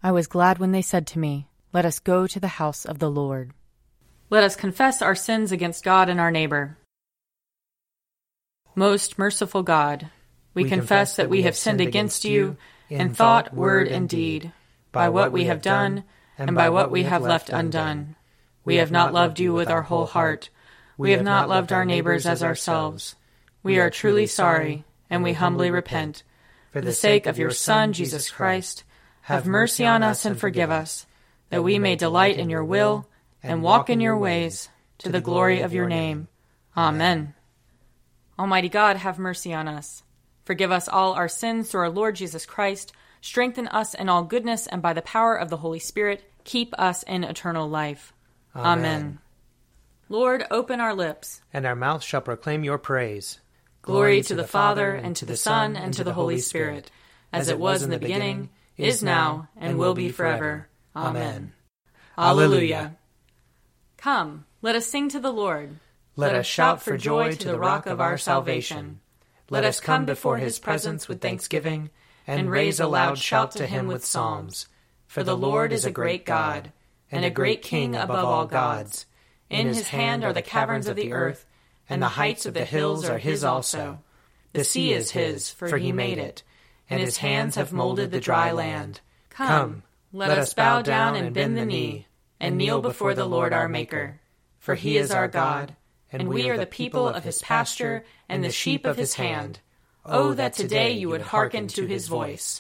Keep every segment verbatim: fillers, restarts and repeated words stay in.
I was glad when they said to me, "Let us go to the house of the Lord." Let us confess our sins against God and our neighbor. Most merciful God, we, we confess that we have sinned against you in thought, word, and deed, by what we have done and by what we have left undone. We have not loved you with our whole heart. We have not loved our neighbors as ourselves. We are truly sorry, and we humbly repent. For the sake of your Son, Jesus Christ, have mercy on us and forgive us, that we may delight in your will and walk in your ways, to the glory of your name. Amen. Almighty God, have mercy on us. Forgive us all our sins through our Lord Jesus Christ. Strengthen us in all goodness, and by the power of the Holy Spirit, keep us in eternal life. Amen. Amen. Lord, open our lips, and our mouth shall proclaim your praise. Glory to the Father, and to the Son, and to the Holy Spirit, as it was in the beginning, is now, and will be forever. Amen. Alleluia. Come, let us sing to the Lord. Let us shout for joy to the rock of our salvation. Let us come before his presence with thanksgiving, and raise a loud shout to him with psalms. For the Lord is a great God, and a great King above all gods. In his hand are the caverns of the earth, and the heights of the hills are his also. The sea is his, for he made it, and his hands have molded the dry land. Come, let us bow down and bend the knee, and kneel before the Lord our Maker. For he is our God, and we are the people of his pasture and the sheep of his hand. Oh, that today you would hearken to his voice.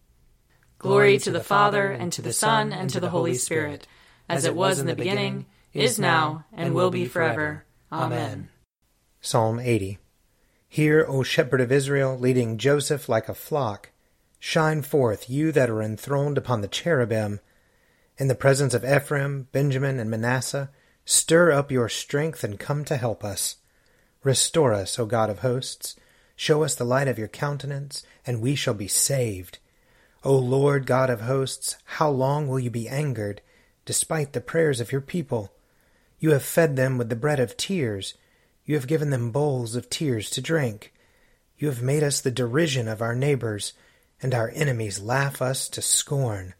Glory to the Father, and to the Son, and to the Holy Spirit, as it was in the beginning, is now, and will be forever. Amen. Psalm eighty. Hear, O shepherd of Israel, leading Joseph like a flock. Shine forth, you that are enthroned upon the cherubim. In the presence of Ephraim, Benjamin, and Manasseh, stir up your strength and come to help us. Restore us, O God of hosts. Show us the light of your countenance, and we shall be saved. O Lord God of hosts, how long will you be angered, despite the prayers of your people? You have fed them with the bread of tears. You have given them bowls of tears to drink. You have made us the derision of our neighbors, and our enemies laugh us to scorn.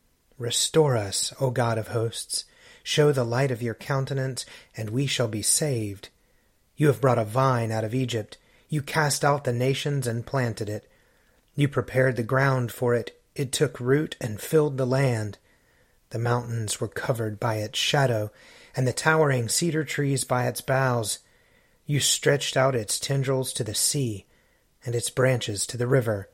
Restore us, O God of hosts. Show the light of your countenance, and we shall be saved. You have brought a vine out of Egypt. You cast out the nations and planted it. You prepared the ground for it. It took root and filled the land. The mountains were covered by its shadow, and the towering cedar trees by its boughs. You stretched out its tendrils to the sea, and its branches to the river.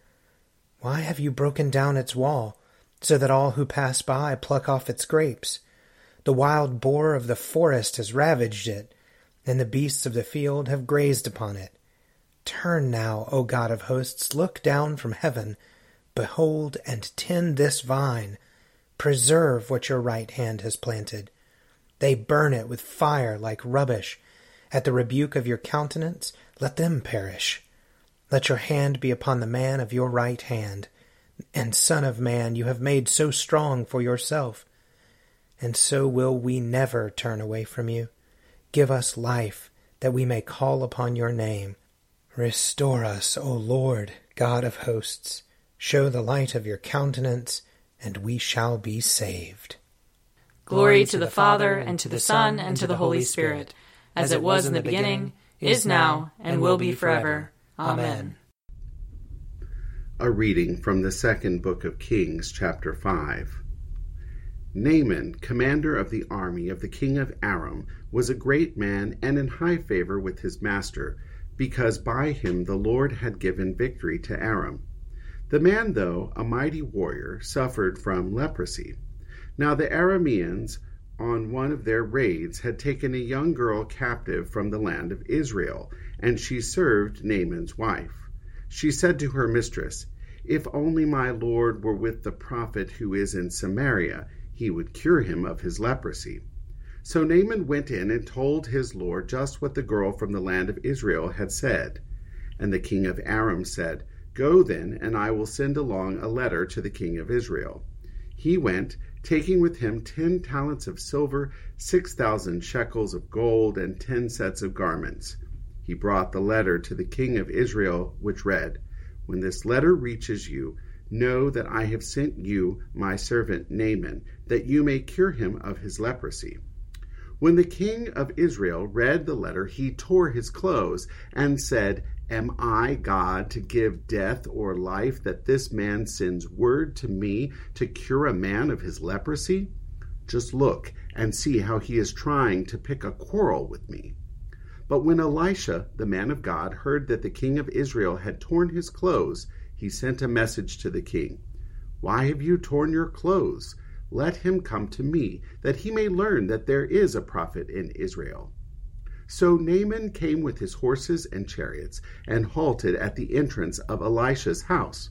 Why have you broken down its wall, so that all who pass by pluck off its grapes? The wild boar of the forest has ravaged it, and the beasts of the field have grazed upon it. Turn now, O God of hosts, look down from heaven. Behold and tend this vine. Preserve what your right hand has planted. They burn it with fire like rubbish. At the rebuke of your countenance, let them perish. Let your hand be upon the man of your right hand, and Son of Man, you have made so strong for yourself. And so will we never turn away from you. Give us life, that we may call upon your name. Restore us, O Lord, God of hosts. Show the light of your countenance, and we shall be saved. Glory to the Father, and to the Son, and to the Holy Spirit, as it was in the beginning, is now, and will be forever. Amen. A reading from the second book of Kings, chapter five. Naaman, commander of the army of the king of Aram, was a great man and in high favor with his master, because by him the Lord had given victory to Aram. The man, though a mighty warrior, suffered from leprosy. Now the Arameans, on one of their raids, had taken a young girl captive from the land of Israel, and she served Naaman's wife. She said to her mistress, "If only my lord were with the prophet who is in Samaria, he would cure him of his leprosy." So Naaman went in and told his lord just what the girl from the land of Israel had said. And the king of Aram said, "Go then, and I will send along a letter to the king of Israel." He went, taking with him ten talents of silver, six thousand shekels of gold, and ten sets of garments. He brought the letter to the king of Israel, which read, "When this letter reaches you, Know that I have sent you my servant Naaman, that you may cure him of his leprosy." When the king of Israel read the letter, he tore his clothes and said, "Am I God to give death or life that this man sends word to me to cure a man of his leprosy? Just look and see how he is trying to pick a quarrel with me." But when Elisha, the man of God, heard that the king of Israel had torn his clothes, he sent a message to the king. "Why have you torn your clothes? Let him come to me, that he may learn that there is a prophet in Israel." So Naaman came with his horses and chariots, and halted at the entrance of Elisha's house.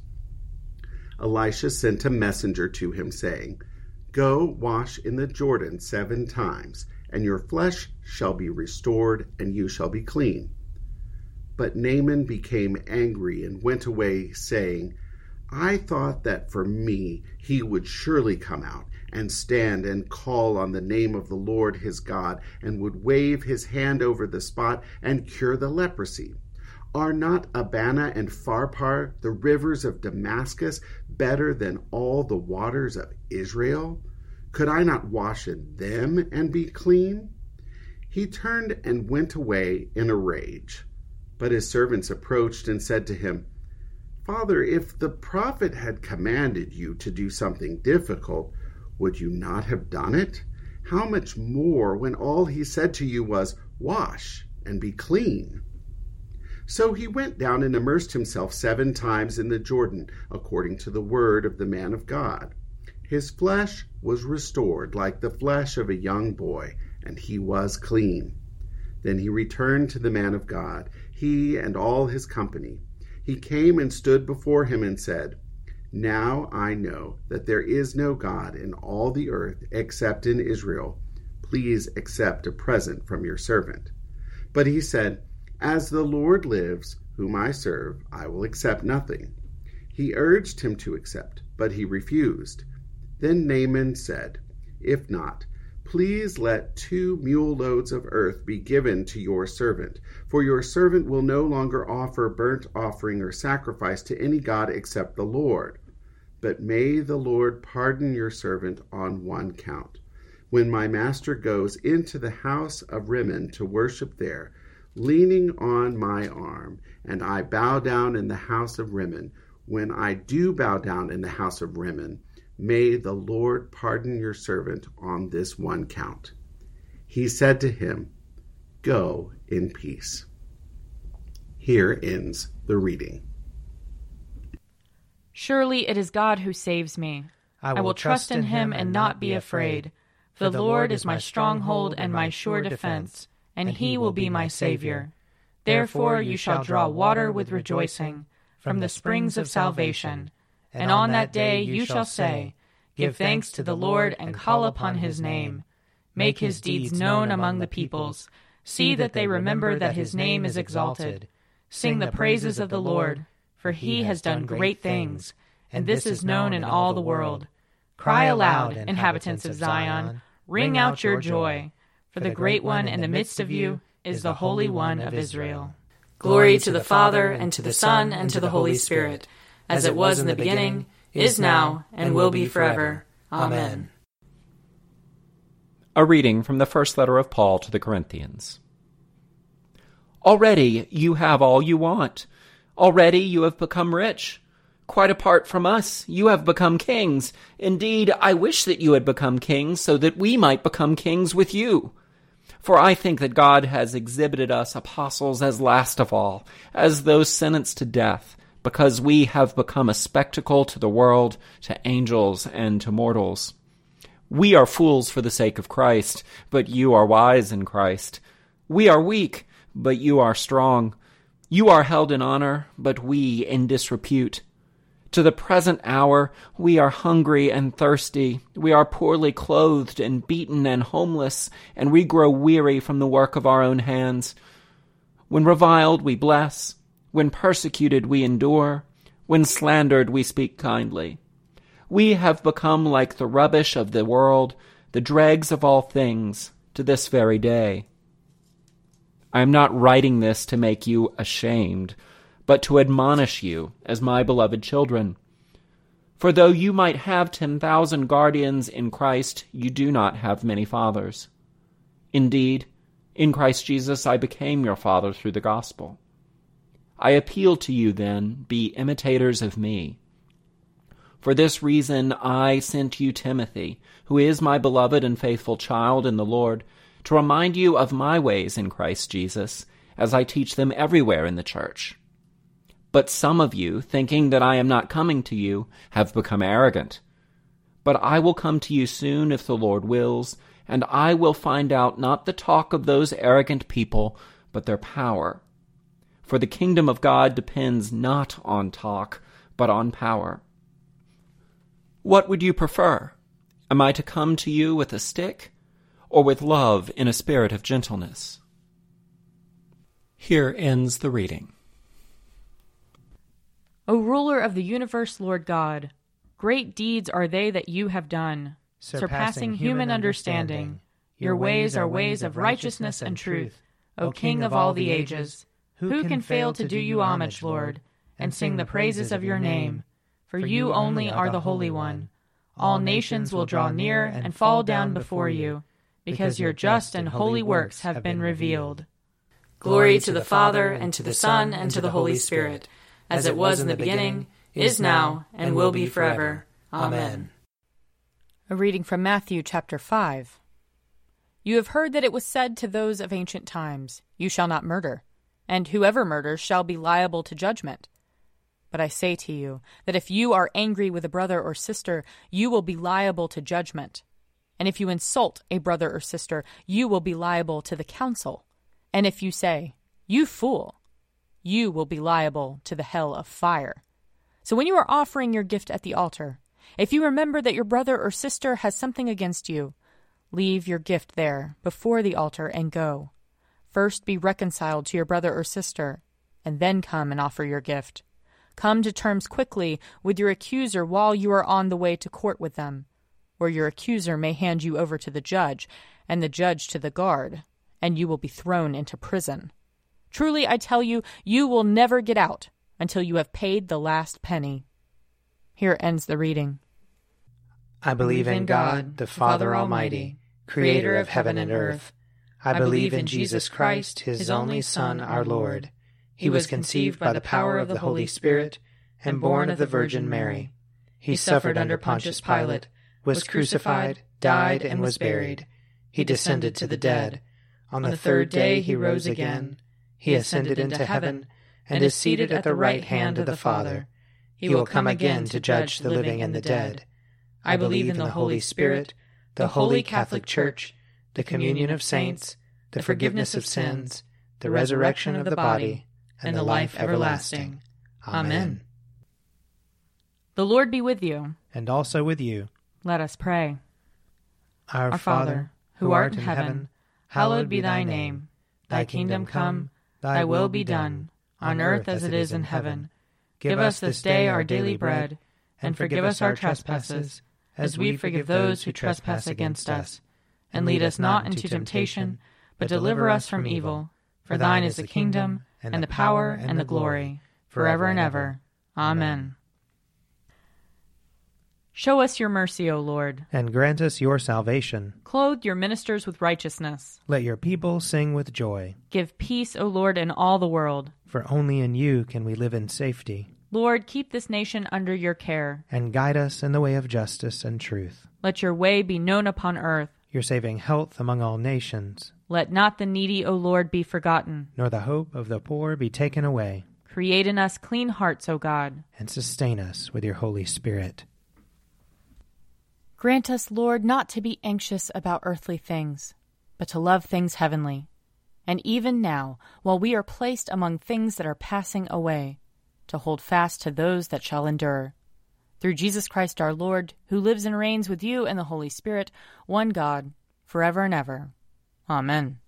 Elisha sent a messenger to him, saying, "Go wash in the Jordan seven times, and your flesh shall be restored, and you shall be clean." But Naaman became angry and went away, saying, "I thought that for me he would surely come out and stand and call on the name of the Lord his God, and would wave his hand over the spot and cure the leprosy. Are not Abana and Pharpar, the rivers of Damascus, better than all the waters of Israel? Could I not wash in them and be clean?" He turned and went away in a rage. But his servants approached and said to him, "Father, if the prophet had commanded you to do something difficult, would you not have done it? How much more when all he said to you was, 'Wash and be clean'?" So he went down and immersed himself seven times in the Jordan, according to the word of the man of God. His flesh was restored like the flesh of a young boy, and he was clean. Then he returned to the man of God, he and all his company. He came and stood before him and said, "Now I know that there is no God in all the earth except in Israel. Please accept a present from your servant." But he said, "As the Lord lives, whom I serve, I will accept nothing." He urged him to accept, but he refused. Then Naaman said, "If not, please let two mule loads of earth be given to your servant, for your servant will no longer offer burnt offering or sacrifice to any god except the Lord. But may the Lord pardon your servant on one count. When my master goes into the house of Rimmon to worship there, leaning on my arm, and I bow down in the house of Rimmon, when I do bow down in the house of Rimmon, may the Lord pardon your servant on this one count." He said to him, "Go in peace." Here ends the reading. Surely it is God who saves me. I will, I will trust in him and not be afraid. For the Lord is my stronghold and my sure defense, and he will be my Savior. Therefore you shall draw water with rejoicing from the springs of salvation. And on that day you shall say, "Give thanks to the Lord and call upon his name. Make his deeds known among the peoples. See that they remember that his name is exalted. Sing the praises of the Lord, for he has done great things, and this is known in all the world. Cry aloud, inhabitants of Zion, ring out your joy, for the great one in the midst of you is the Holy One of Israel." Glory to the Father, and to the Son, and to the Holy Spirit, as it was in the beginning, is now, and will be forever. Amen. A reading from the first letter of Paul to the Corinthians. Already you have all you want. Already you have become rich. Quite apart from us, you have become kings. Indeed, I wish that you had become kings, so that we might become kings with you. For I think that God has exhibited us apostles as last of all, as those sentenced to death, because we have become a spectacle to the world, to angels, and to mortals. We are fools for the sake of Christ, but you are wise in Christ. We are weak, but you are strong. You are held in honor, but we in disrepute. To the present hour we are hungry and thirsty. We are poorly clothed and beaten and homeless, and we grow weary from the work of our own hands. When reviled, we bless. When persecuted, we endure. When slandered, we speak kindly. We have become like the rubbish of the world, the dregs of all things, to this very day. I am not writing this to make you ashamed, but to admonish you as my beloved children. For though you might have ten thousand guardians in Christ, you do not have many fathers. Indeed, in Christ Jesus I became your father through the gospel. I appeal to you then, be imitators of me. For this reason I sent you Timothy, who is my beloved and faithful child in the Lord, to remind you of my ways in Christ Jesus, as I teach them everywhere in the church. But some of you, thinking that I am not coming to you, have become arrogant. But I will come to you soon if the Lord wills, and I will find out not the talk of those arrogant people, but their power. For the kingdom of God depends not on talk, but on power. What would you prefer? Am I to come to you with a stick, or with love in a spirit of gentleness? Here ends the reading. O ruler of the universe, Lord God, great deeds are they that you have done, surpassing human understanding. Your ways are ways of righteousness and truth, O King of all the ages. Who can fail to do you homage, Lord, and sing the praises of your name? For you only are the Holy One. All nations will draw near and fall down before you, because your just and holy works have been revealed. Glory to the Father, and to the Son, and to the Holy Spirit, as it was in the beginning, is now, and will be forever. Amen. A reading from Matthew chapter five. You have heard that it was said to those of ancient times, You shall not murder, and whoever murders shall be liable to judgment. But I say to you that if you are angry with a brother or sister, you will be liable to judgment. And if you insult a brother or sister, you will be liable to the council. And if you say, You fool, you will be liable to the hell of fire. So when you are offering your gift at the altar, if you remember that your brother or sister has something against you, leave your gift there before the altar and go. First be reconciled to your brother or sister, and then come and offer your gift. Come to terms quickly with your accuser while you are on the way to court with them, or your accuser may hand you over to the judge, and the judge to the guard, and you will be thrown into prison. Truly, I tell you, you will never get out until you have paid the last penny. Here ends the reading. I believe in God, the Father Almighty, creator of heaven and earth. I believe in Jesus Christ, his only Son, our Lord. He was conceived by the power of the Holy Spirit and born of the Virgin Mary. He suffered under Pontius Pilate, was crucified, died, and was buried. He descended to the dead. On the third day he rose again. He ascended into heaven and is seated at the right hand of the Father. He will come again to judge the living and the dead. I believe in the Holy Spirit, the Holy Catholic Church, the communion of saints, the forgiveness of sins, the resurrection of the body, and the life everlasting. Amen. The Lord be with you. And also with you. Let us pray. Our, Our Father, who art in heaven, hallowed be thy name. Thy kingdom come, thy will be done, on earth as it is in heaven. Give us this day our daily bread, and forgive us our trespasses, as we forgive those who trespass against us. And lead us not into temptation, but deliver us from evil. For thine is the kingdom, and the power, and the glory, forever and ever. Amen. Show us your mercy, O Lord. And grant us your salvation. Clothe your ministers with righteousness. Let your people sing with joy. Give peace, O Lord, in all the world. For only in you can we live in safety. Lord, keep this nation under your care. And guide us in the way of justice and truth. Let your way be known upon earth. Your saving health among all nations. Let not the needy, O Lord, be forgotten. Nor the hope of the poor be taken away. Create in us clean hearts, O God. And sustain us with your Holy Spirit. Grant us, Lord, not to be anxious about earthly things, but to love things heavenly. And even now, while we are placed among things that are passing away, to hold fast to those that shall endure. Through Jesus Christ our Lord, who lives and reigns with you and the Holy Spirit, one God, forever and ever. Amen.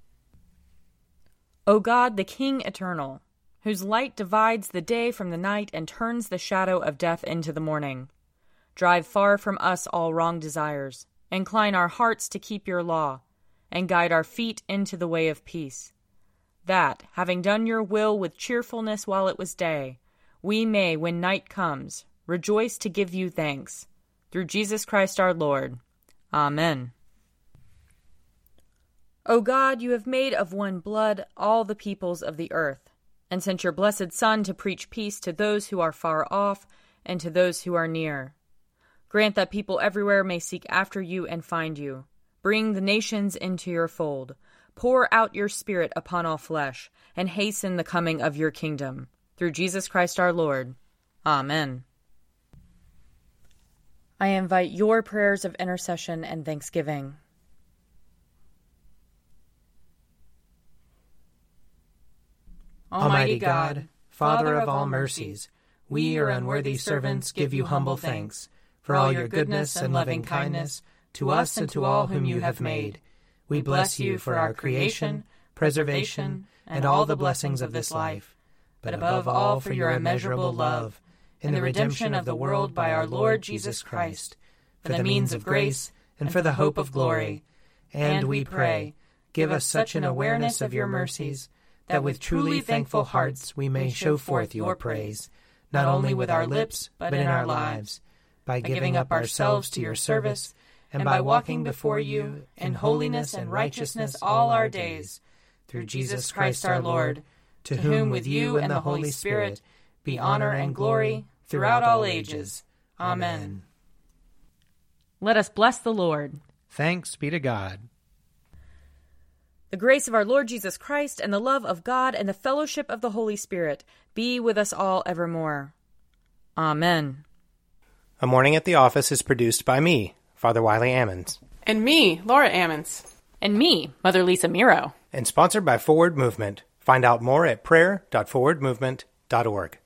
O God, the King eternal, whose light divides the day from the night and turns the shadow of death into the morning, drive far from us all wrong desires, incline our hearts to keep your law, and guide our feet into the way of peace, that, having done your will with cheerfulness while it was day, we may, when night comes, rejoice to give you thanks. Through Jesus Christ our Lord. Amen. O God, you have made of one blood all the peoples of the earth, and sent your blessed Son to preach peace to those who are far off and to those who are near. Grant that people everywhere may seek after you and find you. Bring the nations into your fold. Pour out your Spirit upon all flesh, and hasten the coming of your kingdom. Through Jesus Christ our Lord. Amen. I invite your prayers of intercession and thanksgiving. Almighty God, Father of all mercies, we, your unworthy servants, give you humble thanks for all your goodness and loving kindness to us and to all whom you have made. We bless you for our creation, preservation, and all the blessings of this life, but above all for your immeasurable love in the redemption of the world by our Lord Jesus Christ, for the means of grace and for the hope of glory. And we pray, give us such an awareness of your mercies that with truly thankful hearts we may show forth your praise, not only with our lips, but in our lives, by giving up ourselves to your service, and by walking before you in holiness and righteousness all our days, through Jesus Christ our Lord, to whom with you and the Holy Spirit be honor and glory throughout all ages. Amen. Let us bless the Lord. Thanks be to God. The grace of our Lord Jesus Christ and the love of God and the fellowship of the Holy Spirit be with us all evermore. Amen. A Morning at the Office is produced by me, Father Wiley Ammons. And me, Laura Ammons. And me, Mother Lisa Miro. And sponsored by Forward Movement. Find out more at prayer dot forward movement dot org.